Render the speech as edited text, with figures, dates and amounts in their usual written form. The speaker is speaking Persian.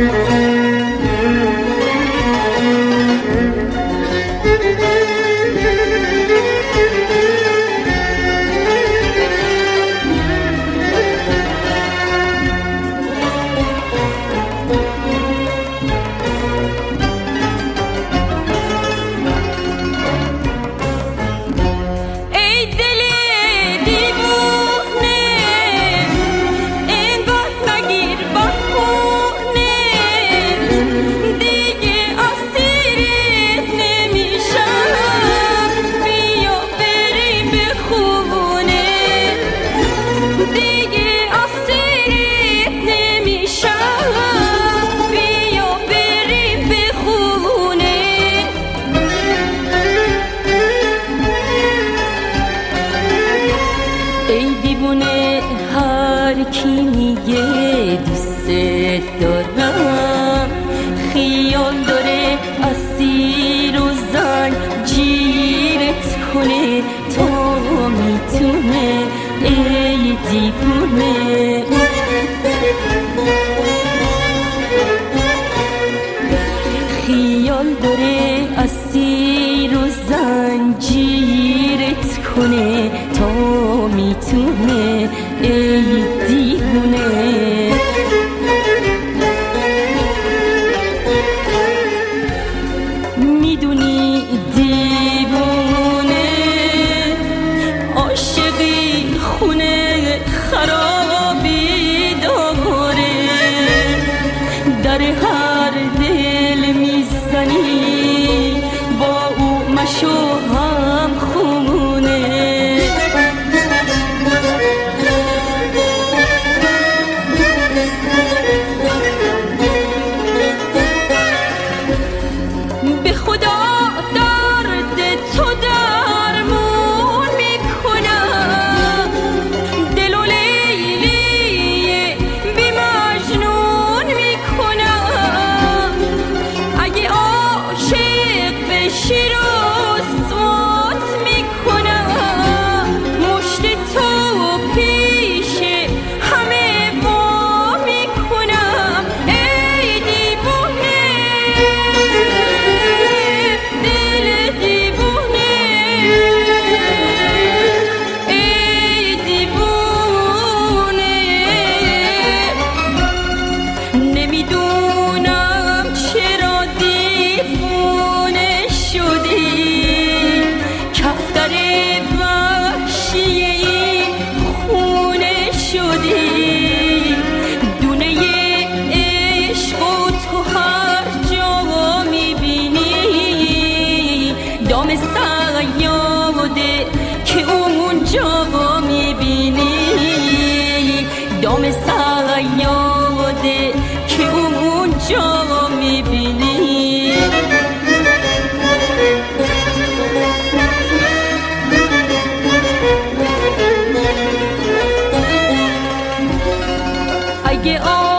هر کی میگه دوست دارم خیال داره اسیر و زنجیرت کنه تا میتونه ای دیوونه. خیال داره اسیر و زنجیرت کنه تا میتونه ای دیوونه. میدونی دیوونه عاشقی خونه خرابی داره، در هر دل میزنی با او مشو هم خونه. به خدا درد تو درمون میکنم، دل و لیلی بی مجنون میکنم. اگه عاشق بشی رسوات میکنم، مشت تو پیش همه وا میکنم. ای دیوونه دل دیوونه، ای دیوونه. نمیدونم چرا دیوونه شدی، کفتر وحشی این خونه شدی. دونه عشق و تو هر جا میبینی، دام صیاده که اونجا میبینی، دام صیاده که اونجا میبینی. اگه